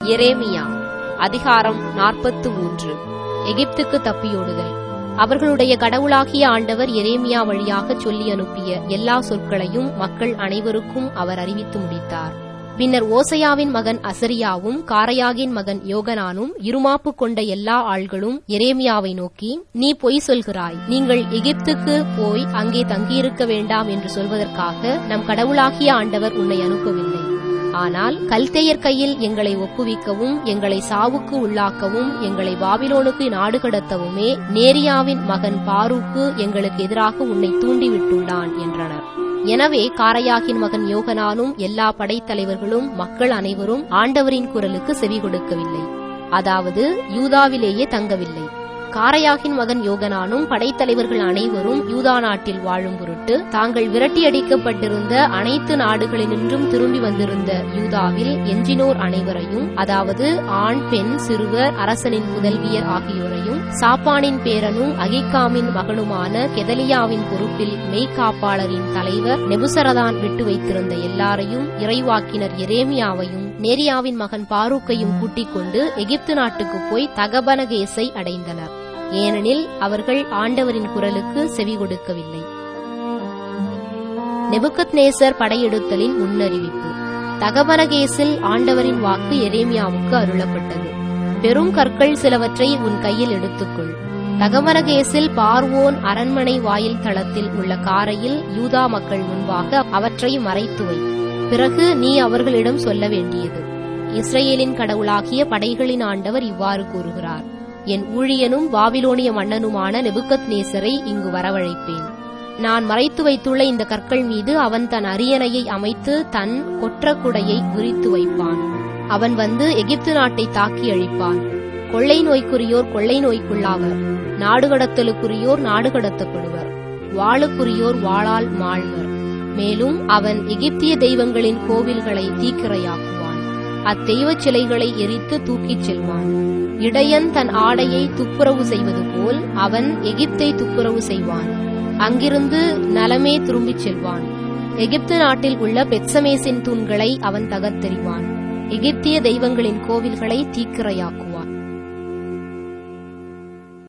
எரேமியா அதிகாரம் 43. எகிப்துக்கு தப்பியோடுதல். அவர்களுடைய கடவுளாகிய ஆண்டவர் எரேமியா வழியாகச் சொல்லி அனுப்பிய எல்லா சொற்களையும் மக்கள் அனைவருக்கும் அவர் அறிவித்து முடித்தார். பின்னர் ஓசையாவின் மகன் அசரியாவும் காரையாகின் மகன் யோகனானும் இருமாப்பு கொண்ட எல்லா ஆள்களும் எரேமியாவை நோக்கி, நீ பொய் சொல்கிறாய். நீங்கள் எகிப்துக்கு போய் அங்கே தங்கியிருக்க வேண்டாம் என்று சொல்வதற்காக நம் கடவுளாகிய ஆண்டவர் உன்னை அனுப்பவில்லை. ஆனால் கல்தேயர் கையில் எங்களை ஒப்புவிக்கவும் எங்களை சாவுக்கு உள்ளாக்கவும் எங்களை பாபிலோனுக்கு நாடு கடத்தவுமே நேரியாவின் மகன் பாரூக்கு எங்களுக்கு எதிராக உன்னை தூண்டிவிட்டுள்ளான் என்றனர். எனவே காரையாகின் மகன் யோகனானும் எல்லா படைத்தலைவர்களும் மக்கள் அனைவரும் ஆண்டவரின் குரலுக்கு செவி கொடுக்கவில்லை, அதாவது யூதாவிலேயே தங்கவில்லை. காரையாகின் மகன் யோகனானும் படைத்தலைவர்கள் அனைவரும் யூதா நாட்டில் வாழும் பொருட்டு தாங்கள் விரட்டியடிக்கப்பட்டிருந்த அனைத்து நாடுகளினின்றும் திரும்பி வந்திருந்த யூதாவில் எஞ்சினோர் அனைவரையும், அதாவது ஆண் பெண் சிறுவர் அரசனின் புதல்வியர் ஆகியோரையும், சாப்பானின் பேரனும் அகிக்காமின் மகனுமான கெதலியாவின் பொறுப்பில் மெய்காப்பாளரின் தலைவர் நெபுசரதான் விட்டு வைத்திருந்த எல்லாரையும், இறைவாக்கினர் எரேமியாவையும் நேரியாவின் மகன் பாரூக்கையும் கூட்டிக் கொண்டு எகிப்து நாட்டுக்கு போய் தகபனகேசை அடைந்தனர். ஏனெனில் அவர்கள் ஆண்டவரின் குரலுக்கு செவி கொடுக்கவில்லை. நெபுகத்நேசர் படையெடுத்தலின் முன்னறிவிப்பு. தகபனகேசில் ஆண்டவரின் வாக்கு எரேமியாவுக்கு அருளப்பட்டது. பெரும் கற்கள் சிலவற்றை உன் கையில் எடுத்துக்கொள். தகபனகேசில் பார்வோன் அரண்மனை வாயில் தளத்தில் உள்ள காரையில் யூதா மக்கள் முன்பாக அவற்றை மறைத்து வை. பிறகு நீ அவர்களிடம் சொல்ல வேண்டியது, இஸ்ரவேலின் கடவுளாகிய படைகளின் ஆண்டவர் இவ்வாறு கூறுகிறார், என் ஊழியனும் பாபிலோனிய மன்னனுமான நெபுகத்நேசரை இங்கு வரவழைப்பேன். நான் மறைத்து வைத்துள்ள இந்த கற்கள் மீது அவன் தன் அரியணையை அமைத்து தன் கொற்ற குடையை விரித்து வைப்பான். அவன் வந்து எகிப்து நாட்டை தாக்கி அழிப்பான். கொள்ளை நோய்க்குரியோர் கொள்ளை நோய்க்குள்ளாவர், நாடுகடத்தலுக்குரியோர் நாடுகடத்தப்படுவர், வாளுக்குரியோர் வாளால் மாழ்வர். மேலும் அவன் எகிப்திய தெய்வங்களின் கோவில்களை தீக்கிரையாக்குவான், அத்தெய்வச் சிலைகளை எரித்து தூக்கிச் செல்வான். இடையன் தன் ஆடையை துப்புரவு செய்வது போல் அவன் எகிப்தை துப்புரவு செய்வான். அங்கிருந்து நலமே திரும்பிச் செல்வான். எகிப்து நாட்டில் உள்ள பெத்சமேசின் தூண்களை அவன் தகர்த்தெறிவான். எகிப்திய தெய்வங்களின் கோவில்களை தீக்கிரையாக்குவான்.